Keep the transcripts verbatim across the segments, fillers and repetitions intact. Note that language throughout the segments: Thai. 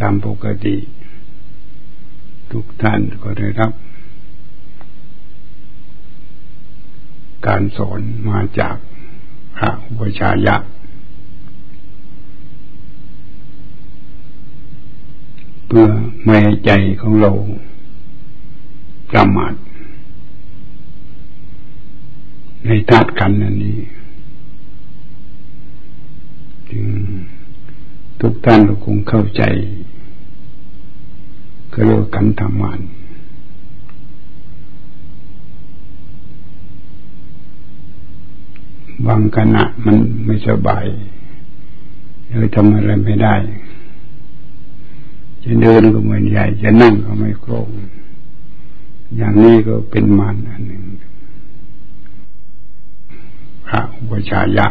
ตามปกติทุกท่านก็ได้รับการสอนมาจากพระอุปชายะเพื่อไม่ให้ใจของเราประมาทในธาตุขันธ์อันนี้จึงทุกท่านก็คงเข้าใจก็เรียกว่าขันธ์ธรรมานบางขณะมันไม่สบายเลยทำอะไรไม่ได้จะเดินก็เหมือนใหญ่จะนั่งก็ไม่คล่องอย่างนี้ก็เป็นมารอันหนึ่งพระอุปชายะ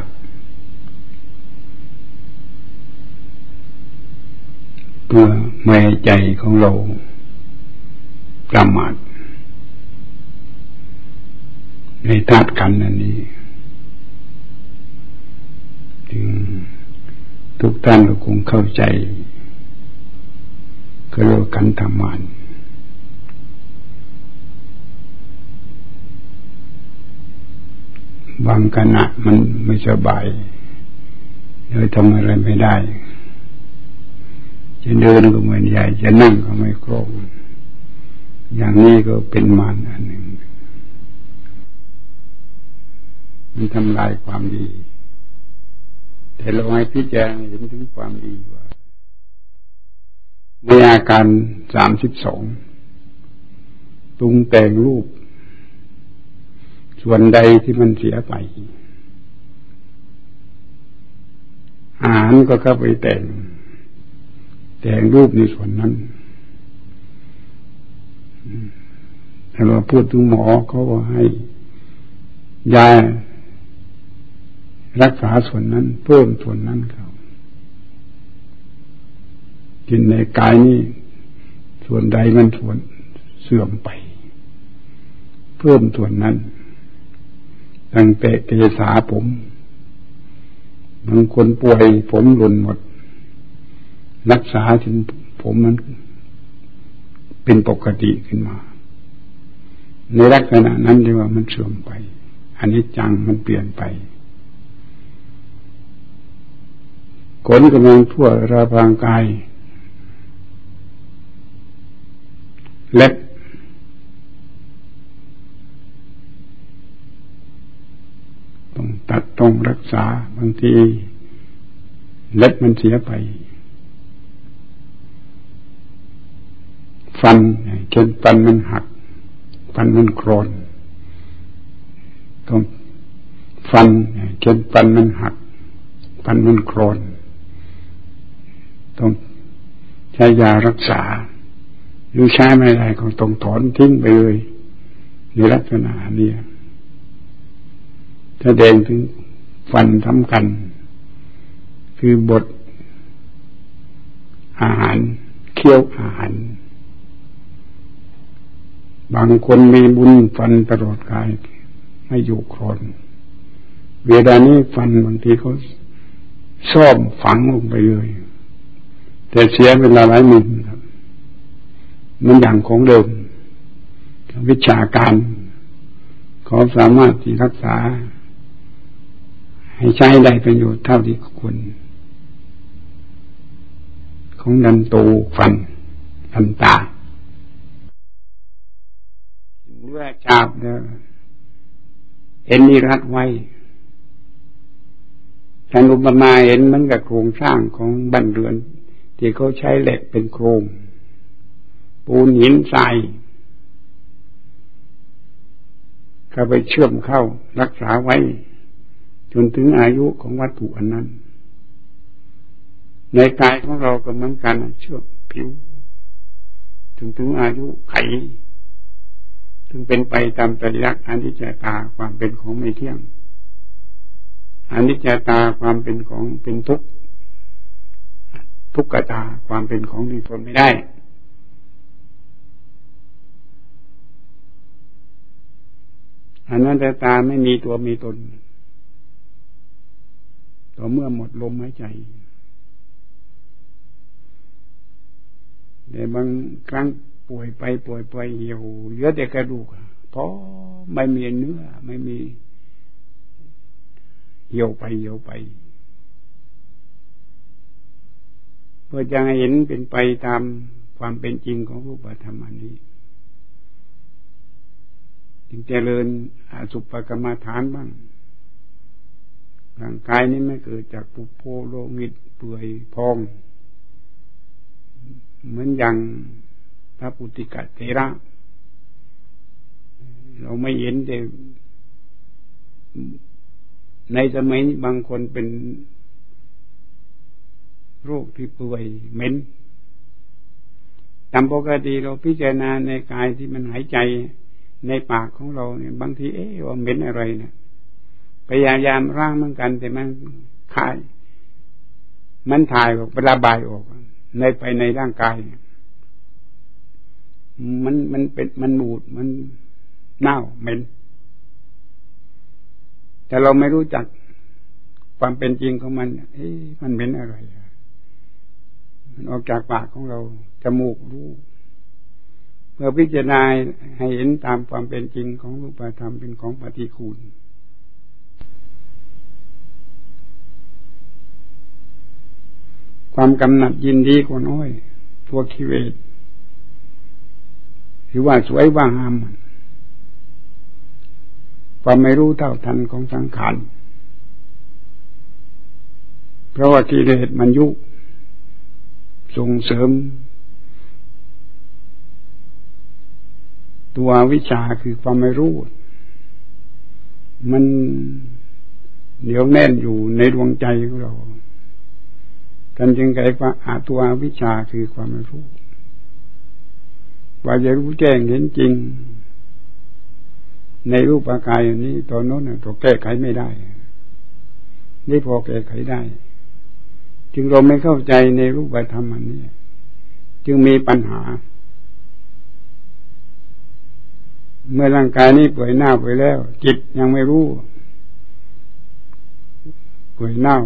เพื่อไม่ให้ใจของเราประมาทในธาตุขันธ์อันนี้จึงทุกท่านก็คงเข้าใจก็เรียกว่าขันธ์ธรรมานบางขณะมันไม่สบายเลยทำอะไรไม่ได้จะเดินก็เหมือนใหญ่จะนั่งก็ไม่คล่องอย่างนี้ก็เป็นมารอันหนึ่งมันทำลายความดีแต่เราให้พิจารณาเห็นถึงความดีว่าในอาการสามสิบสองปรุงแต่งรูปส่วนใดที่มันเสียไปอาหารก็เข้าไปแต่งแต่งรูปในส่วนนั้นถ้าเราพูดถึงหมอเขาก็ให้ยารักษาส่วนนั้นเพิ่มส่วนนั้นเขากินในกายนี้ส่วนใดมันส่วนเสื่อมไปเพิ่มส่วนนั้นตั้งแต่เกษาผมบางคนป่วยผมหล่นหมดรักษาถึงผมมันเป็นปกติขึ้นมาในลักษณะนั้นเรียกว่ามันเสื่อมไปอนิจจังมันเปลี่ยนไปขนกำลังทั่วระร่างกายเล็บต้องตัดต้องรักษาบางทีเล็บมันเสียไปฟันจนฟันมันหักฟันมันโครนต้องฟันจนฟันมันหักฟันมันโครนต้องใช้ยารักษาหรือใช้ไม่ได้ก็ต้องถอนทิ้งไปเลยในลักษณะนี้แสดงถึงฟันสำคัญคือบดอาหารเคี้ยวอาหารบางคนมีบุญฟันตลอดกายไม่อยู่โครนเวลานี้ฟันบางทีเขาซ่อมฝังลงไปเลยแต่เสียเวลาหลายหมื่นครับมันอย่างของเดิมวิชาการเขาสามารถที่รักษาให้ใช้ได้ประโยชน์เท่าที่ควรของดันโตฟันดันตาเมื่อชาบแล้วเอ็นนี่รัดไว้ท่านอุปมาเห็นมันกับโครงสร้างของบ้านเรือนที่เขาใช้เหล็กเป็นโครงปูนหินทรายก็ไปเชื่อมเข้ารักษาไว้จนถึงอายุของวัตถุอันนั้นในกายของเราก็เหมือนกันเชื่อมผิวจนถึงอายุไขถึงเป็นไปตามไตรลักษณ์อนิจจตาความเป็นของไม่เที่ยงอนิจจตาความเป็นของเป็นทุกข์ทุกขตาความเป็นของที่ทนไม่ได้อนัตตาไม่มีตัวมีตนต่อเมื่อหมดลมหายใจแต่บางครั้งป่วยไปป่วยไปเหี่ยวเหลือแต่กระดูกเพราะไม่มีเนื้อไม่มีเหี่ยวไปเหี่ยวไปเพื่อจะให้เห็นเป็นไปตามความเป็นจริงของรูปธรรมอันนี้จึงเจริญอสุภกรรมฐานบ้างร่างกายนี้ไม่เกิดจากปุโพโลหิตเปื่อยพองเหมือนอย่างพระปุติกะเถระเราไม่เห็นแต่ในสมัยนี้บางคนเป็นโรคที่เปื่อยเหม็นตามปกติเราพิจารณาในกายที่มันหายใจในปากของเราเนี่ยบางทีเอ๊ะว่าเหม็นอะไรเนี่ยพยายามร่างเหมือนกันแต่มันคายมันถ่ายออกระบายออกในไปในร่างกายมันมันเป็นมันบูดมันเน่าเหม็นแต่เราไม่รู้จักความเป็นจริงของมันเอ๊ะมันเหม็นอะไรมันออกจากปากของเราจมูกรู้เมื่อพิจารณาให้เห็นตามความเป็นจริงของรูปธรรมเป็นของปฏิกูลความกำหนัดยินดีก็น้อยตัวกิเลสหรือว่าสวยว่างามความไม่รู้เท่าทันของสังขารเพราะว่ากิเลสมันยุส่งเสริมตัววิชาคือความไม่รู้มันเหนียวแน่นอยู่ในดวงใจของเรากันจึงไกลว่าอาตัววิชาคือความไม่รู้ว่าจะรู้แจ้งเห็นจริงในรูปกายอันนี้ตอนโน้นตัวแก้ไขไม่ได้นี่พอแก้ไขได้จึงเราไม่เข้าใจในรูปธรรมอันนี้จึงมีปัญหาเมื่อร่างกายนี้ป่วยเน่าไปแล้วจิตยังไม่รู้ป่วยเน่า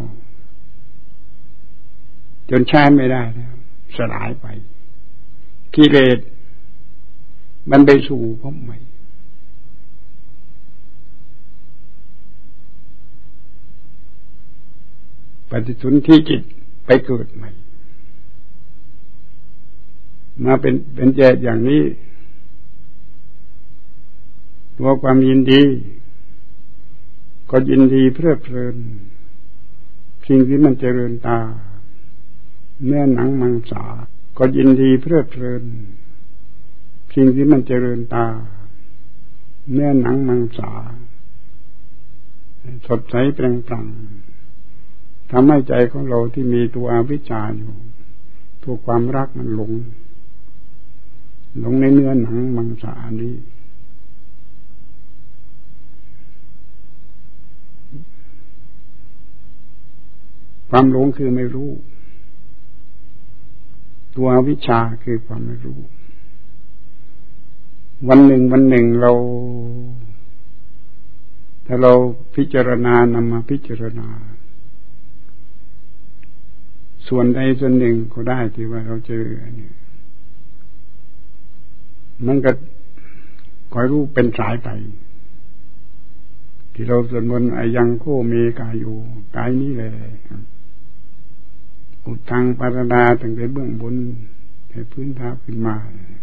จนใช้ไม่ได้แล้วสลายไปกิเลสมันไปสู่ภพใหม่ปฏิสนธิจิตไปเกิดใหม่มาเป็นเป็นแจกอย่างนี้ตัวความยินดีก็ยินดีเพลิดเพลินสิ่งที่มันเจริญตาเนื้อหนังมังสาก็ยินดีเพลิดเพลินสิ่งที่มันเจริญตาเนื้อหนังมังสาสดใสเปล่งปลั่งทำให้ใจของเราที่มีตัวอวิชชาอยู่ตัวความรักมันหลงหลงในเนื้อหนังมังสานี้ความหลงคือไม่รู้ตัวอวิชชาคือความไม่รู้วันหนึ่งวันหนึ่งเราถ้าเราพิจารณานำมาพิจารณาส่วนใดส่วนหนึ่งก็ได้ที่ว่าเราเจอเนี่ยมันก็คอยรู้เป็นสายไปที่เราสวดมนต์อายังโคเมกาอยู่กายนี้เลยอุทังปารดาตั้งแต่เบื้องบนให้พื้นเท้าขึ้นมา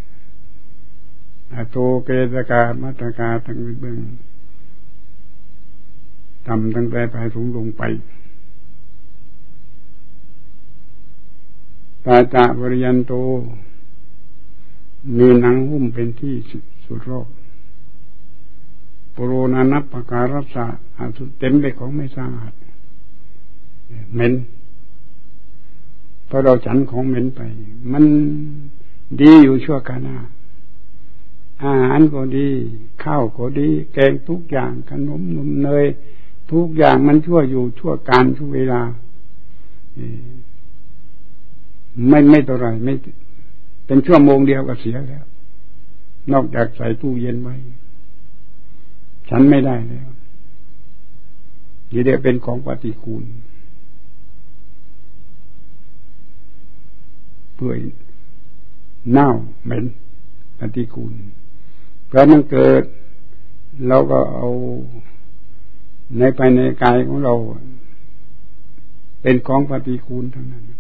อาโตเกตกามัตตกาตั้งแต่เบื้องต่ำตั้งแต่ปลายสูงลงไปตาตะบริยันโตมีหนังหุ้มเป็นที่สุดรอบปโรนานัปปการัสสะอาสุเต็มไปของไม่สะอาดเหม็นเพราะเราฉันของเหม็นไปมันดีอยู่ชั่วขณะอาหารก็ดีข้าวก็ดีแกงทุกอย่างขนมนมเนยทุกอย่างมันชั่วอยู่ชั่วการชั่วเวลาไม่ไม่ต่อไรไม่เป็นชั่วโมงเดียวก็เสียแล้วนอกจากใส่ตู้เย็นไว้ฉันไม่ได้แล้วนี่เดี๋ยวเป็นของปฏิกูลเปื่อยเน่าเหม็นปฏิกูลเพราะมันเกิดเราก็เอาในภายในกายของเราเป็นของปฏิกูลทั้งนั้น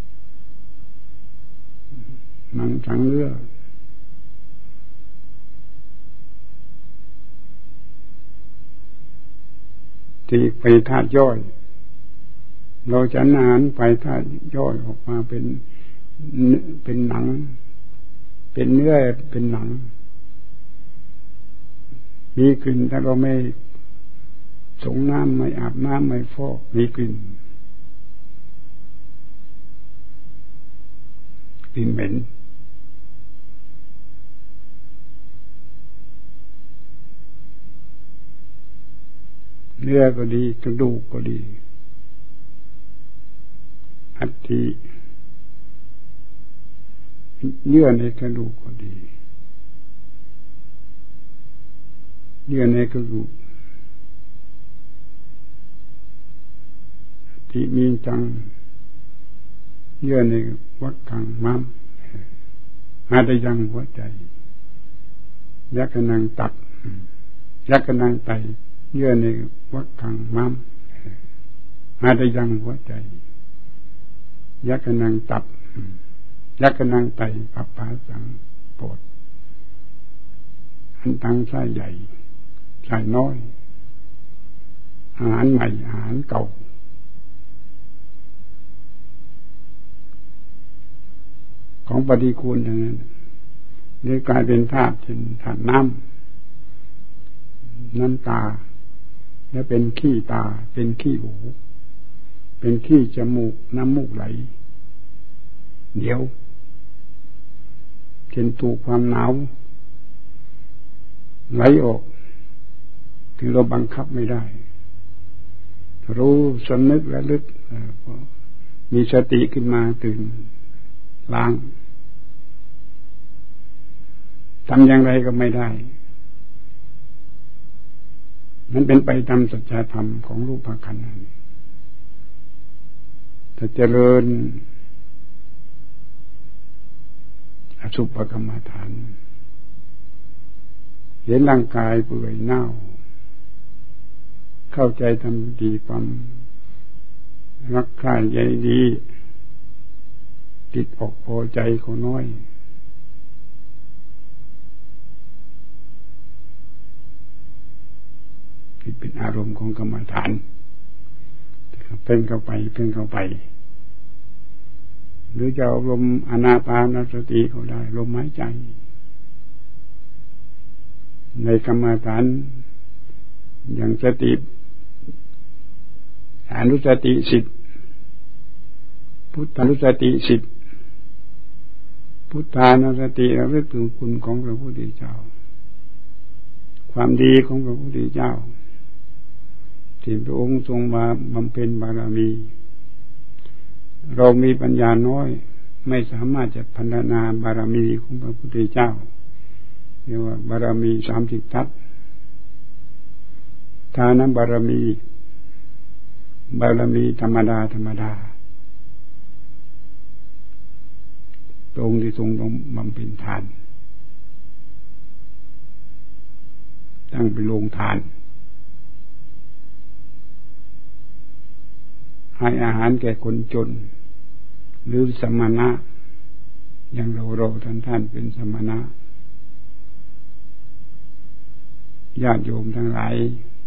มังสังเลือดที่ไปธาตุย่อยเราจะนานไปธาตุย่อยออกมาเป็นเป็นหนังเป็นเนื้อเป็นหนังมีกลิ่นถ้าเราไม่สงน้ำไม่อาบน้ำไม่ฟอกมีกลิ่นกลิ่นเหม็นเนื้อก็ดีกระดูกก็ดีอัฐิเยื่อในกระดูกก็ดีเยื่อในกระดูกที่มีจังเยื่อในวัดขังม้ามหาได้ยังหัวใจยักษ์นังตับยักษ์นังไตเยื่อในวัดขังม้ามหาได้ยังหัวใจยักษ์นังตับยักษ์นังไตปัปปาสังโปรดอันตังไส้ใหญ่ไส้น้อยอาหารใหม่อาหารเก่าของปฏิกูลอย่างนั้นนี่กลายเป็นธาตุเป็นธาตุน้ำน้ำตาและเป็นขี้ตาเป็นขี้หูเป็นขี้จมูกน้ำมูกไหลเดี๋ยวเช่นถูกความหนาวไหลออกถึงเราบังคับไม่ได้รู้สำนึกและลึกมีสติขึ้นมาตื่นล้างทำอย่างไรก็ไม่ได้มันเป็นไปตามสัจธรรมของรูปขันธ์นั่นถ้าเจริญอสุภกรรมฐานเห็นร่างกายเปื่อยเน่าเข้าใจทำดีความรักใคร่ใยดีติดอกพอใจเขาน้อยที่เป็นอารมณ์ของกรรมฐานเพ่งเข้าไปเพ่งเข้าไปหรือจะเอาลมอานาปานสติเขาได้ลมหายใจในกรรมฐานอย่างสติอนุสติสิบพุทธานุสติสิบพุทธานุสติระลึกถึงคุณของพระพุทธเจ้าความดีของพระพุทธเจ้าที่พระองค์ทรงมาบำเพ็ญบารมีเรามีปัญญาน้อยไม่สามารถจะพัฒนาบารมีของพระพุทธเจ้าเรียกว่าบารมีสามสิบทัศทานบารมีบารมีธรรมดาธรรมดาตรงที่ทรงบำเพ็ญทานตั้งเป็นโรงทานให้อาหารแก่คนจนหรือสมณะอย่างเราเราท่านท่านเป็นสมณะญาติโยมทั้งหลาย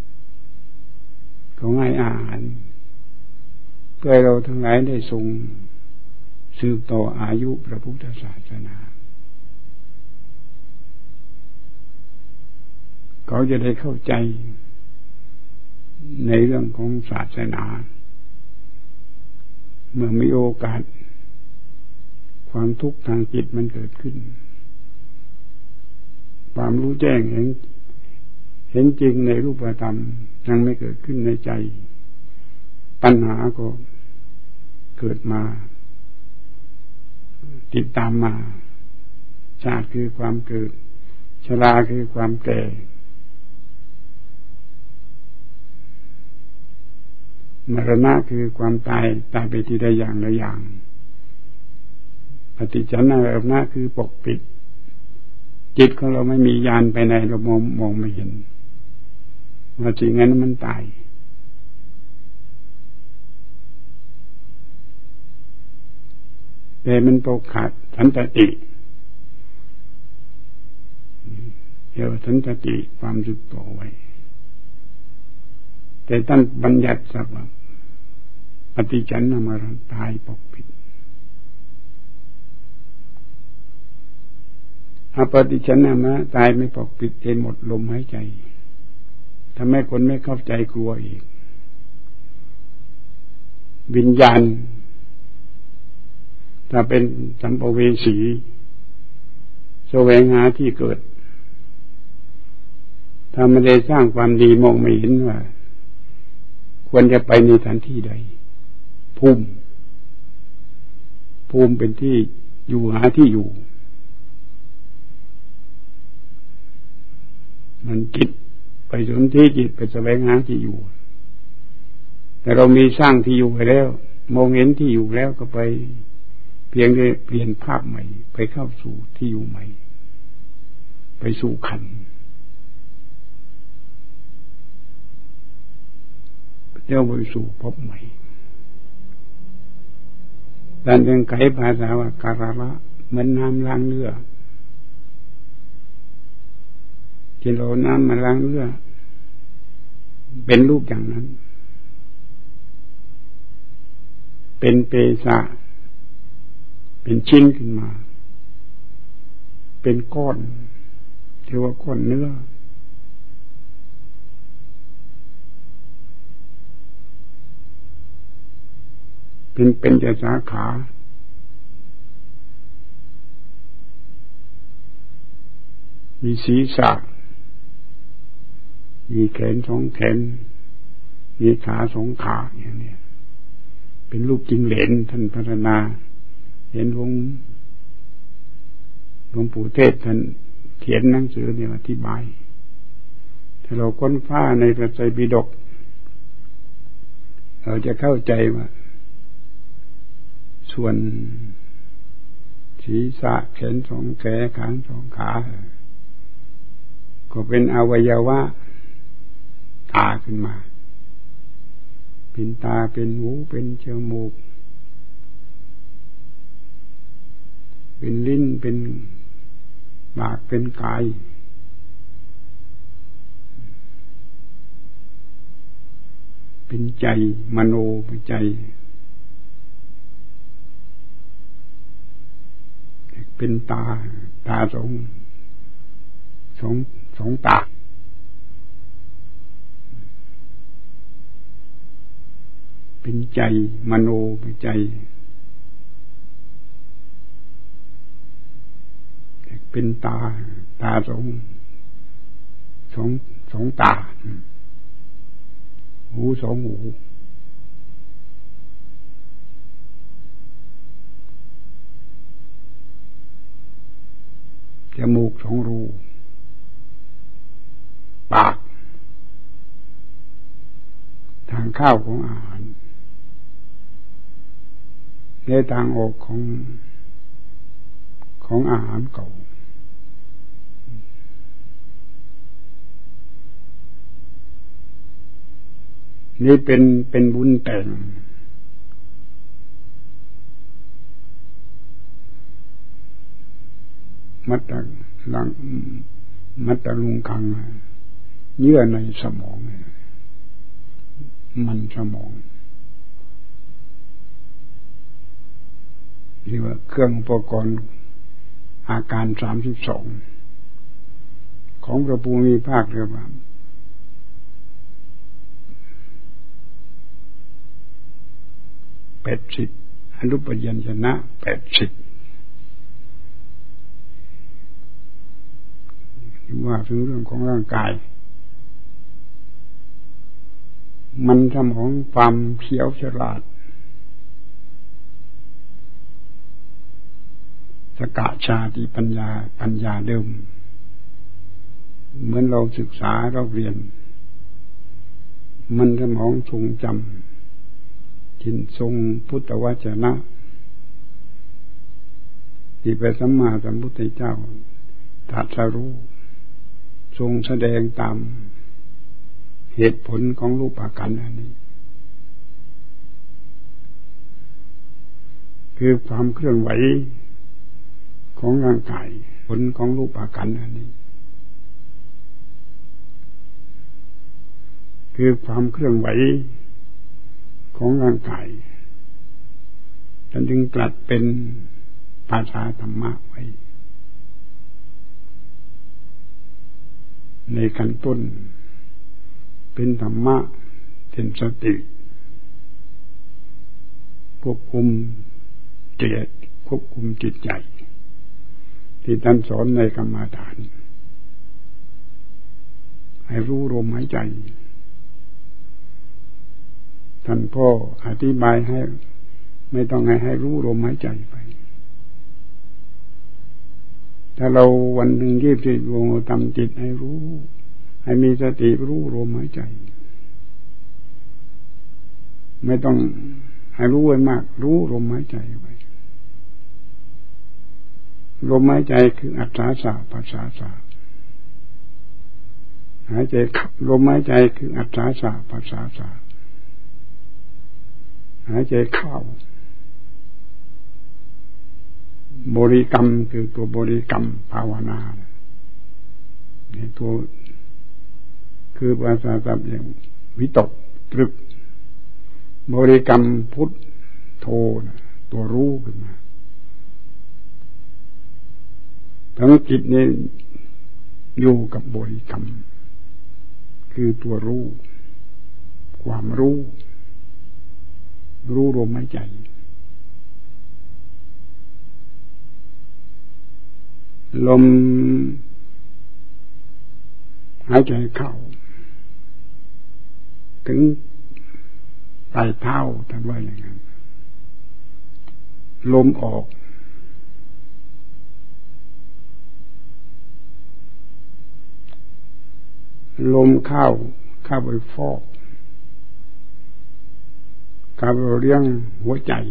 เขาให้อาหารเพื่อเราทั้งหลายได้ทรงสืบต่ออายุพระพุทธศาสนาเขาจะได้เข้าใจในเรื่องของศาสนาเมื่อมีโอกาสความทุกข์ทางจิตมันเกิดขึ้นความรู้แจ้งเห็นเห็นจริงในรูปธรรมยังไม่เกิดขึ้นในใจปัญหาก็เกิดมาติดตามมาชาติคือความเกิดชราคือความแก่มรณะคือความตายตายไปทีละอย่างละอย่างปฏิจจนารมณ์คือปกปิดจิตของเราไม่มีญาณไปไหนเรามองมองไม่เห็นว่าจริงงั้นมันตายแต่มันตกขาดสันติเดี๋ยวสันติความสึกตัวไว้แต่ท่านบัญญัติศัพท์ว่าปฏิจจนามารมณ์ตายปกปิดอาปฏิจจนามารมณ์ตายไม่ปกปิดเองหมดลมหายใจทำให้คนไม่เข้าใจกลัวอีกวิญญาณถ้าเป็นสัมภเวสีแสวงหาที่เกิดถ้าไม่ได้สร้างความดีมองไม่เห็นว่าควรจะไปในสถานที่ใดภูมิภูมิเป็นที่อยู่หาที่อยู่มันจิตไปสนที่จิตไปแสวงหาที่อยู่แต่เรามีสร้างที่อยู่ไปแล้วมองเห็นที่อยู่แล้วก็ไปเพียงได้เปลี่ยนภาพใหม่ไปเข้าสู่ที่อยู่ใหม่ไปสู่ขันธ์เดี๋ยวไปสู่พบใหม่ด้านยังไขภาษาว่าการละเหมือนน้ำล้างเรือที่เราน้ำมาล้างเรือเป็นรูปอย่างนั้นเป็นเปสะเป็นชิ้นขึ้นมาเป็นก้อนเรียกว่าก้อนเนื้อเป็นเป็นแต่สาขามีศีรษะมีแขนสองแขนมีขาสองขาอย่างนี้เป็นรูปจิงเหลนท่านพัฒนาเห็นหลวงหลวงปู่เทศท่านเขียนหนังสือเนี่ยอธิบายถ้าเราค้นคว้าในพระไตรปิฎกเราจะเข้าใจว่าส่วนศีรษะแขนสองแขนขาสองขาก็เป็นอวัยวะตาขึ้นมาเป็นตาเป็นหูเป็นจมูกเป็นลิ้นเป็นปากเป็นกายเป็นใจมโนเป็นใจเป็นตาตาสองสองสองตาเป็นใจมโนเป็นใจเป็นตาตาสองสองสองตาหูสองหูจมูกสองรูปากทางเข้าของอาหารและทางออกของของอาหารเก่านี่เป็นเป็นบุญแต่งมัตตลังมัตตลุงคังเยื่อในสมองมันสมองเรียกว่าเครื่องอุปกรณ์อาการสามสิบสองของพระภูมิภาคเรียกว่าแปดสิบอนุปยัญชนะแปดสิบว่าถึงเรื่องของร่างกายมันสมองความเขียวฉลาดสกชาติปัญญาปัญญาเดิมเหมือนเราศึกษาเราเรียนมันสมองทรงจำจินทรงพุทธวจนะที่พระสัมมาสัมพุทธเจ้าตรัสรู้ทรงแสดงตามเหตุผลของรูปขันธ์อันนี้คือความเคลื่อนไหวของร่างกายผลของรูปขันธ์อันนี้คือความเคลื่อนไหวของร่างกายท่านจึงตรัสเป็นภาษาธรรมะไว้ในขั้นต้นเป็นธรรมะเป็นสติควบคุมจิตควบคุมจิตใจที่ท่านสอนในกรรมฐานให้รู้ลมหายใจท่านพ่ออธิบายให้ไม่ต้องให้ให้รู้ลมหายใจไปถ้าเราวันหนึ่งยี่สิบสี่ชั่วโมงทำจิตให้รู้ให้มีสติรู้ลมหายใจไม่ต้องให้รู้ไว้มากรู้ลมหายใจไปลมหายใจคืออัตถาสะปัสสาสะหายใจลมหายใจคืออัตถาสะปัสสาสะหายใจเข้าบริกรรมคือตัวบริกรรมภาวนาเนี่ยตัวคือภาษาศัพท์อย่างวิตกตรึกบริกรรมพุทโธนะตัวรู้ขึ้นมาทั้งจิตนี้อยู่กับบริกรรมคือตัวรู้ความรู้รู้ลมหายใจลมหายใจเข้าถึงปลายเท้าท่านว่าอย่างนั้นลมออกลมเข้าเข้าไปฟอกเข้าไปเลี้ยงหัวใจ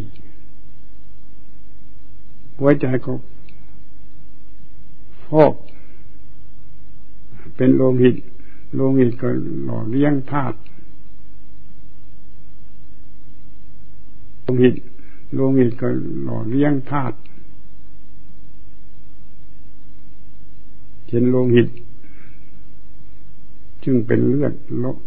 หัวใจก็ฟอกเป็นโลหิตโลหิตก็หล่อเลี้ยงธาตุโลหิตโลหิตก็หล่อเลี้ยงธาตุเช่นโลหิตจึงเป็นเลือดลบ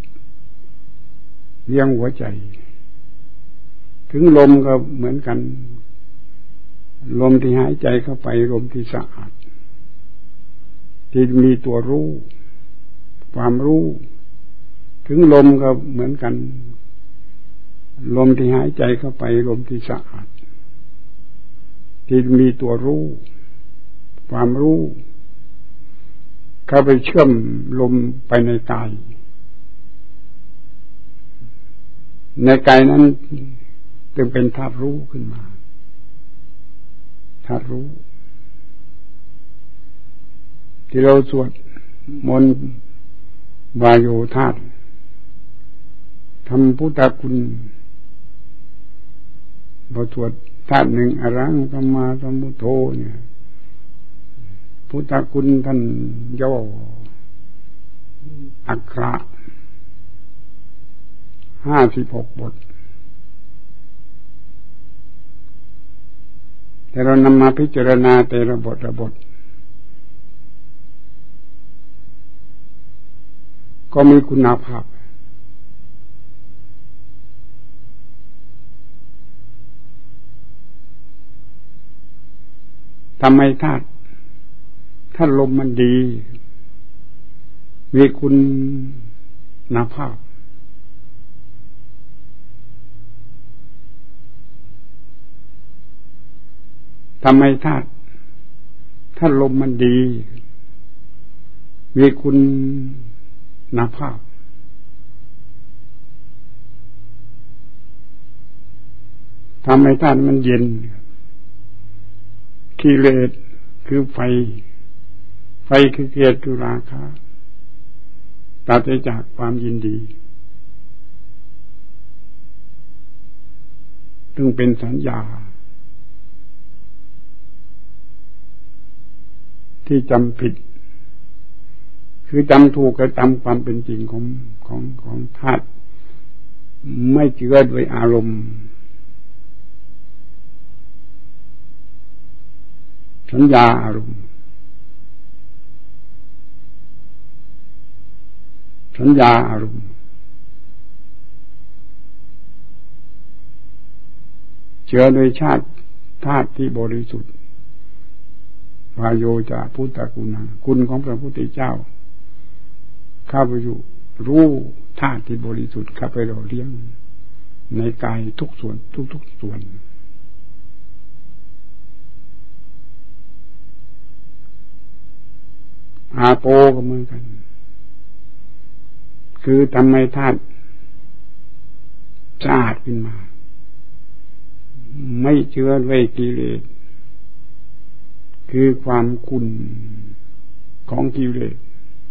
เลี้ยงหัวใจถึงลมก็เหมือนกันลมที่หายใจเข้าไปลมที่สะอาดที่มีตัวรู้ความรู้ถึงลมก็เหมือนกันลมที่หายใจเข้าไปลมที่สะอาดที่มีตัวรู้ความรู้เข้าไปเชื่อมลมไปในกายในกายนั้นจึงเป็นธาตุรู้ขึ้นมาธาตุรู้ที่เราสวดมนต์วายโยธาตุทำพุทธคุณพอสวดธาตุหนึ่งอรังสัมมาสัมพุทโธเนี่ยพุทธคุณท่านย่ออักขระห้าสิบหกบทแต่เรานำมาพิจารณาแต่ละบทละบทก็มีคุณภาพทำไมธาตุถ้าลมมันดีมีคุณภาพทำไมธาตุถ้าลมมันดีมีคุณภาพทำไมธาตุมันเย็นกิเลสคือไฟไฟคือเกียรติคือราคะตัดจากความยินดีจึงเป็นสัญญาที่จำผิดคือจำถูกกับจำความเป็นจริงของของของธาตุไม่เจือด้วยอารมณ์สัญญาอารมณ์สัญญาอารมณ์เจือโดยชาติธาตุที่บริสุทธิ์วายโยจาพุทธกุณาคุณของพระพุทธเจ้าข้าพเจ้ารู้ธาตุที่บริสุทธิ์ข้าพเจ้าเลี้ยงในกายทุกส่วนทุกๆส่วนอาโปก็เหมือนกันคือทำให้ธาตุสะอาดขึ้นมาไม่เชื้อไว้กิเลสคือความขุ่นของกิเลส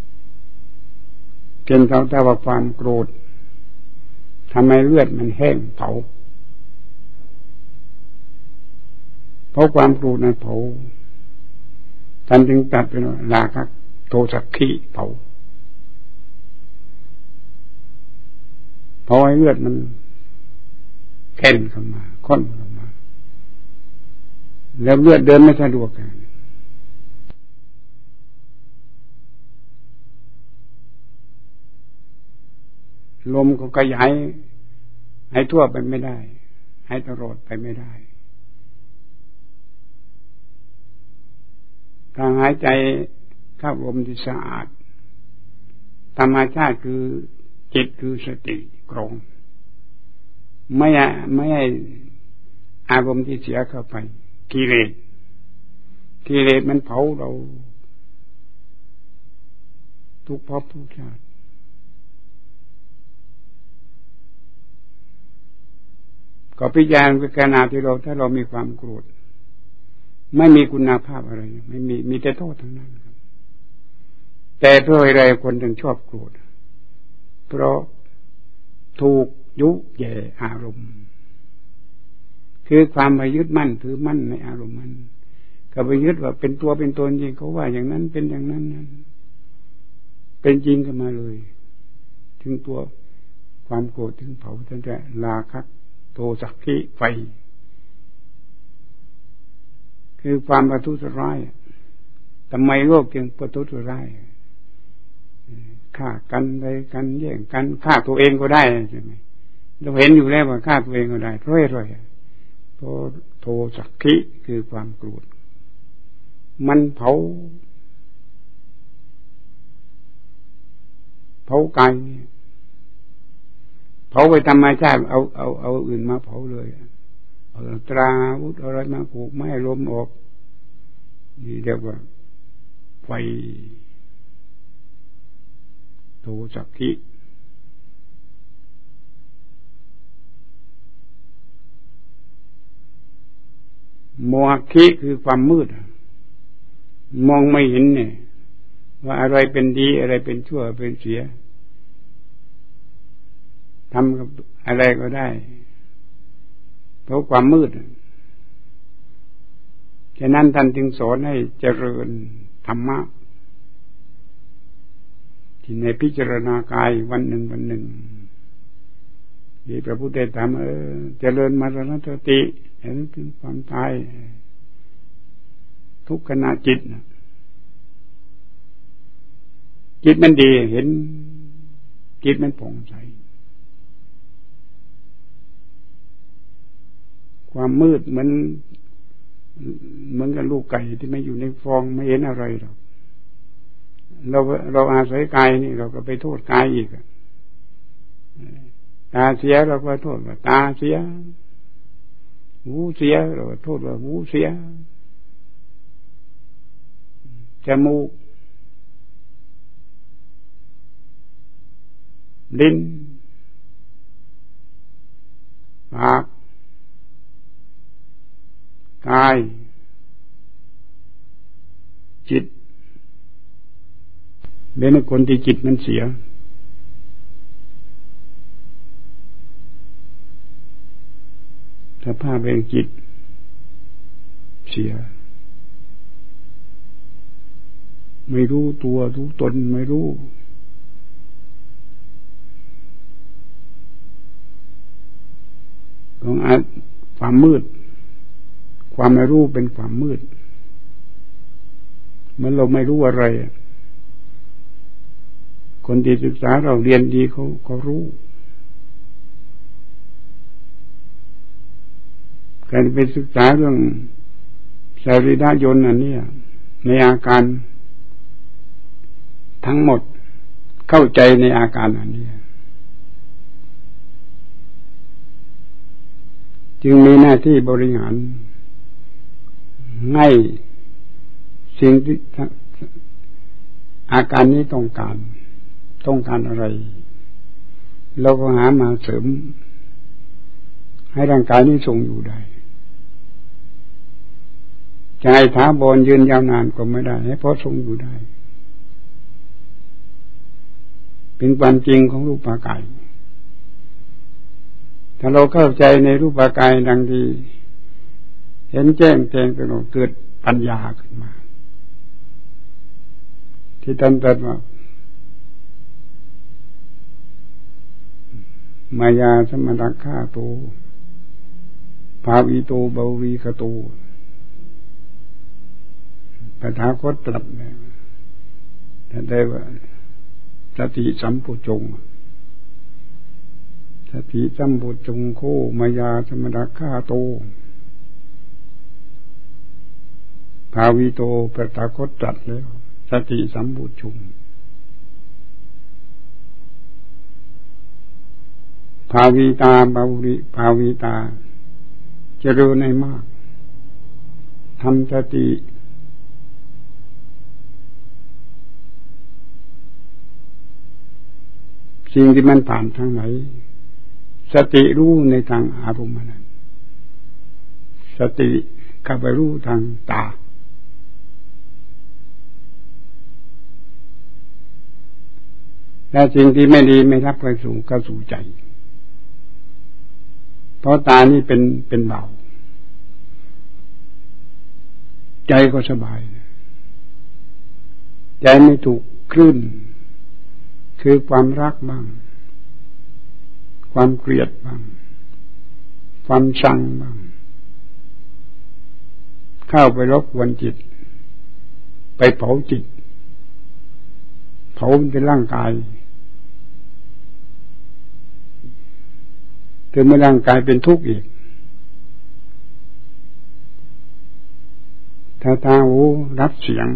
เช่นเขาแต่ว่าความโกรธทำให้เลือดมันแห้งเผาเพราะความโกรธนั้นเผาท่านจึงตัดเป็นราคะโทสะขีเผาเผาให้เลือดมันแข็งเข้ามาข้นเข้ามาแล้วเลือดเดินไม่สะดวกกันลมก็ขยายให้ทั่วไปไม่ได้ให้ตลอดไปไม่ได้ถ้าหายใจเข้าลมที่สะอาดธรรมชาติคือจิตคือสติกรองไม่ไม่ให้อารมณ์ที่เสียเข้าไปกิเลสกิเลสมันเผาเราทุกภพทุกชาติก็พิจารณาพิจารณาที่เราถ้าเรามีความโกรธไม่มีคุณภาพอะไรไม่มีมีแต่โทษทั้งนั้นครับแต่เพราะอะไรคนถึงชอบโกรธเพราะถูกยุแย่อารมณ์คือความไปยึดมั่นถือมั่นในอารมณ์มันก็ไปยึดว่าเป็นตัวเป็นตนจริงเขาว่าอย่างนั้นเป็นอย่างนั้นนั้นเป็นจริงกันมาเลยถึงตัวความโกรธถึงเผาตั้งแต่ราคะโทสะขีไฟคือความประทุษร้ายทำไมโลกจึงประทุษร้ายฆ่ากันไปกันแย่งกันฆ่าตัวเองก็ได้ใช่ไหมเราเห็นอยู่แล้วว่าฆ่าตัวเองก็ได้เพราะอะไรเพราะโทสะขีคือความโกรธมันเผาเผากายเผาไปธรรมชาติเอาเอาเอาอื่นมาเผาเลยเอาตราวุธอะไรมาผูกไม่ให้ลมออกนี่เรียกว่าไฟโทสะขีโมหะขีคือความมืดมองไม่เห็นเนี่ยว่าอะไรเป็นดีอะไรเป็นชั่วเป็นเสียทำกับอะไรก็ได้เพราะความมืดฉะนั้นท่านจึงสอนให้เจริญธรรมะที่ในพิจารณากายวันหนึ่งวันหนึ่งที่พระพุทธเจ้าถามเออเจริญมรณสติเห็นถึงความตายทุกขณะจิตจิตมันดีเห็นจิตมันผ่องใสความมืดเหมือนเหมือนกับลูกไก่ที่ไม่อยู่ในฟองไม่เห็นอะไรหรอกเราเราอาศัยกายนี่เราก็ไปโทษกายอีกตาเสียเราก็โทษว่าตาเสียหูเสียเราก็โทษว่าหูเสียจมูกลิ้นปากกายจิตเป็นคนที่จิตมันเสียสภาพแห่งจิตเสียไม่รู้ตัวรู้ตนไม่รู้ของอาความมืดความไม่รู้เป็นความมืดเหมือนเราไม่รู้อะไรคนที่ศึกษาเราเรียนดีเขาเขารู้การไปศึกษาเรื่องสรีระยนต์อันนี้ในอาการทั้งหมดเข้าใจในอาการอันนี้จึงมีหน้าที่บริหารให้สิ่งที่อาการนี้ต้องการต้องการอะไรเราก็หามาเสริมให้ร่างกายนี้ทรงอยู่ได้จะให้ถาวรยืนยาวนานก็ไม่ได้ให้พอทรงอยู่ได้เป็นความจริงของรูปกายถ้าเราเข้าใจในรูปกายดังที่เห็นแจ้งแจ้งตลอดเกิดปัญญาขึ้นมาที่ท่านตรัสว่ามายาสมนัคขาโตภาวิโตเบาวีคโตพระถาคตตรัสเนี่ยท่านได้ว่าสติสัมโพชฌงค์สติสัมโพชฌงค์โคมายาสมนัคขาโตภาวิโตพระถาคตตรัสแล้วสติสัมโพชฌงค์ภาวิตาภาวิภาวิตาเจริญในมากทำสติสิ่งที่มันผ่านทางไหนสติรู้ในทางอารมณ์นั้นสติเข้าไปรู้ทางตาแต่สิ่งที่ไม่ดีไม่รับไปสู่เข้าสู่ใจเพราะตานี่เป็นเป็นเบาใจก็สบายใจไม่ถูกคลื่นคือความรักบ้างความเกลียดบ้างความชังบ้างเข้าไปรบกวนจิตไปเผาจิตเผาเป็นร่างกายจนเมื่อร่างกายเป็นทุกข์อีกถ้าตาหูรับเสียง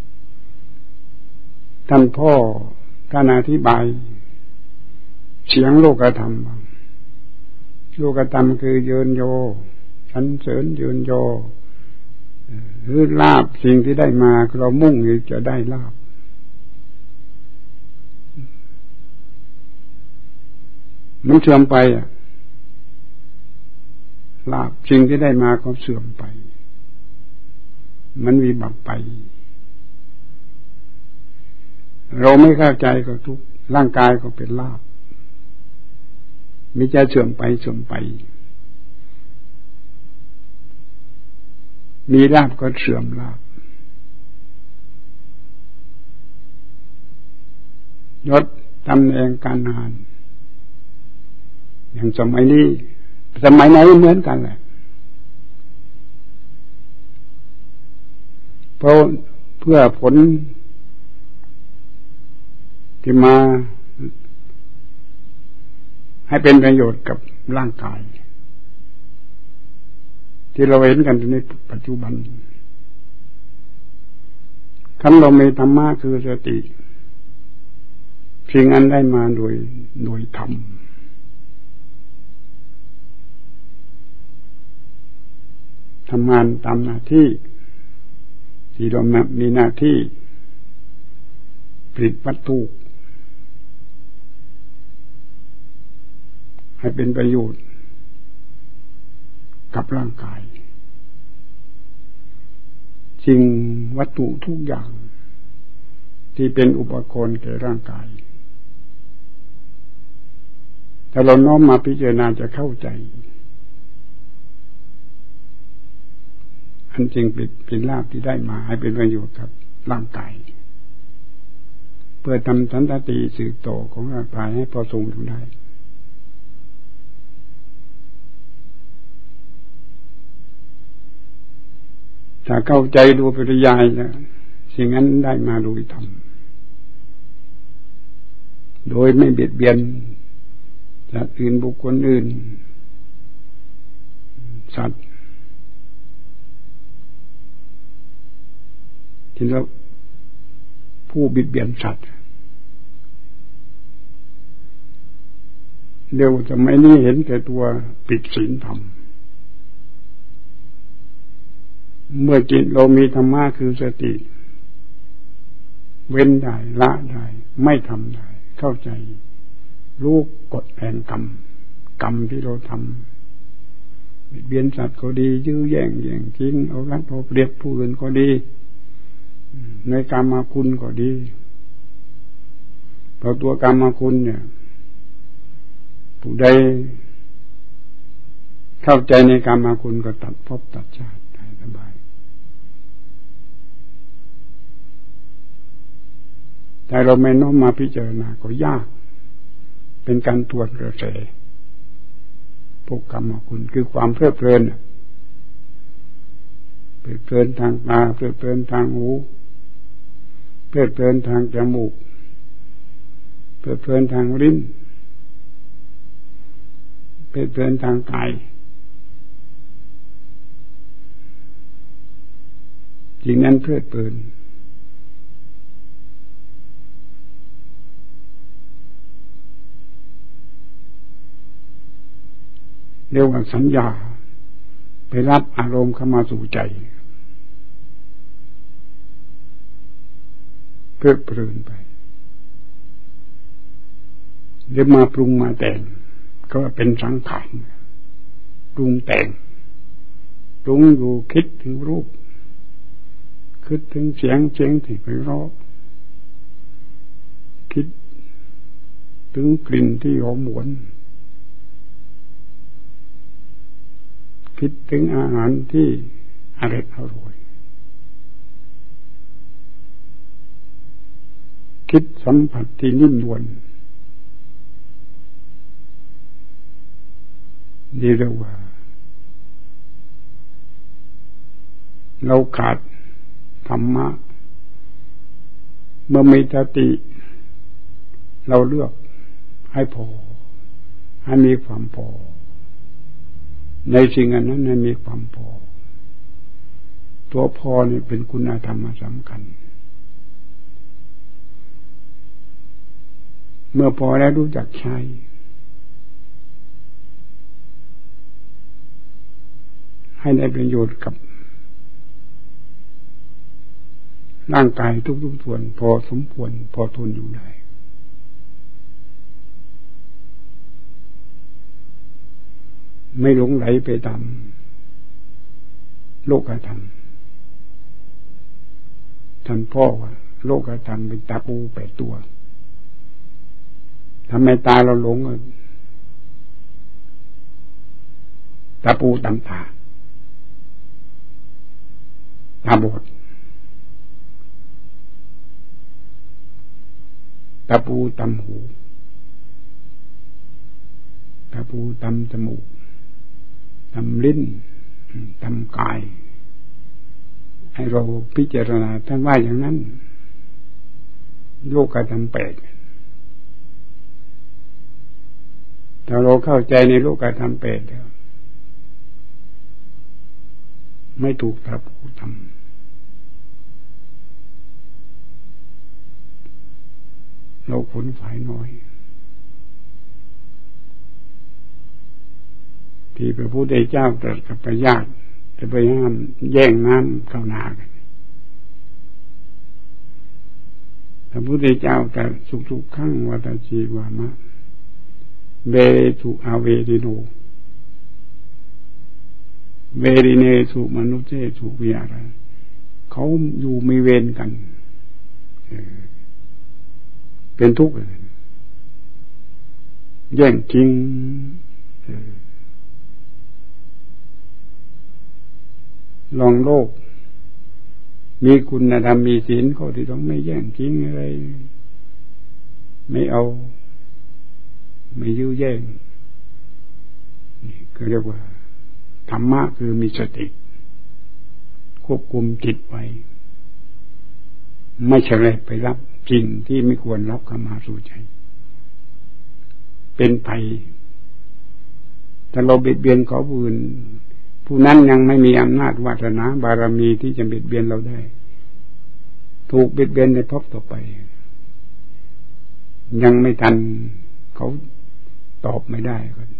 ท่านพ่อท่านอธิบายเสียงโลกธรรมโลกธรรมคือเยินโยสรรเสริญเยินโยหรือลาภสิ่งที่ได้มาเรามุ่งจะได้ลาภมันเสื่อมไปอ่ะลาภสิ่งที่ได้มาก็เสื่อมไปมันวิบัติไปเราไม่เข้าใจก็ทุกข์ร่างกายก็เป็นลาภมีใจเสื่อมไปเสื่อมไปมีลาภก็เสื่อมลาภยศตำแหน่งการงานอย่างสมัยนี้สมัยไหนเหมือนกันแหละเพราะเพื่อผลที่มาให้เป็นประโยชน์กับร่างกายที่เราเห็นกันในปัจจุบันคันเรามีธรรมะคือสติสิ่งอันได้มาโดยโดยธรรมทำงานตามหน้าที่ที่เรามีหน้าที่ผลิตวัตถุให้เป็นประโยชน์กับร่างกายสิ่งวัตถุทุกอย่างที่เป็นอุปกรณ์แก่ร่างกายถ้าเราน้อมมาพิจารณาจะเข้าใจอันจริงเป็นเป็นลาภที่ได้มาให้เป็นประโยชน์กับร่างกายพื่อทำสันตติสืบต่อของร่างกายให้พอทรงอยู่ได้ถ้าเข้าใจดูปริยายนะสิ่งนั้นได้มาโดยธรรมโดยไม่เบียดเบียนสัตว์อื่นบุคคลอื่นสัตว์ที่เราผู้บิดเบียนสัตว์เดี๋ยวจะไม่นี่เห็นแต่ตัวผิดศีลธรรมเมื่อจิตเรามีธรรมะคือสติเว้นได้ละได้ไม่ทำได้เข้าใจรู้กฎแห่งกรรมกรรมที่เราทำเบียนสัตว์ก็ดียื้อแย่งแย่งทิ้งเอารัดเอาเปรียบผู้อื่นก็ดีในกรรมคุณก็ดีเพราะตัวกรรมคุณเนี่ยผู้ใดเข้าใจในกรรมคุณก็ตัดภพตัดชาติได้สบายแต่เราไม่น้อมมาพิจารณาก็ยากเป็นการตรวจกระแสพวกกรรมคุณคือความเพลิดเพลินเพลิดเพลินทางตาเพลิดเพลินทางหูเพลิดเพลินทางจมูกเพลิดเพลินทางลิ้นเพลิดเพลินทางกายจริงนั้นเพลิดเพลินเรียกว่าสัญญาไปรับอารมณ์เข้ามาสู่ใจเพลิดเพลินไปเดี๋ยวมาปรุงมาแต่งก็เป็นสังขารปรุงแต่งปรุงอยู่คิดถึงรูปคิดถึงเสียงเสียงที่ไปร้องคิดถึงกลิ่นที่หอมหวนคิดถึงอาหารที่อร่อยอร่อยคิดสัมผัสที่นิ่มนวลนี่เรียกว่าเราขาดธรรมะเมื่อมีสติเราเลือกให้พอให้มีความพอในสิ่งอันนั้นมีความพอตัวพอนี่เป็นคุณธรรมสำคัญเมื่อพอแล้วรู้จักใช้ให้ได้ประโยชน์กับร่างกายทุกๆส่วนพอสมควรพอทนอยู่ได้ไม่หลงไหลไปตามโลกธรรมท่านพ่อว่าโลกธรรมเป็นตาปูแปดตัวทำไมตาเราหลงตาปูตำตาตาบอดตาปูตำหูตาปูตำจมูกทำลิ้นทำกายให้เราพิจารณาท่านว่าอย่างนั้นโลกธรรมแปดถ้าเราเข้าใจในโลกธรรมแปดแล้วไม่ถูกตาปูทำเราขนฝ่ายน้อยที่พระพุทธเจ้าตรัสกับพระญาติจะไปห้ามแย่งน้ำเข้านากันพระพุทธเจ้าแต่สุขๆขังวัตชีวามะเบสุอาเวริโนเวริเนสุมนุเจสุวิหารเขาอยู่มีเวรกันเป็นทุกข์แย่งจริงลองโลกมีคุณธรรมมีศีลข้อที่ต้องไม่แย่งทิ้งอะไรไม่เอาไม่ยื้อแย่งนี่ก็เรียกว่าธรรมะคือมีสติควบคุมจิตไว้ไม่เฉลยไปรับสิ่งที่ไม่ควรรับเข้ามาสู่ใจเป็นภัยถ้าเราเบียดเบียนเขาผู้อื่นผู้นั้นยังไม่มีอำนาจวาสนาบารมีที่จะเบียดเบียนเราได้ถูกเบียดเบียนในภพต่อไปยังไม่ทันเขาตอบไม่ได้ก็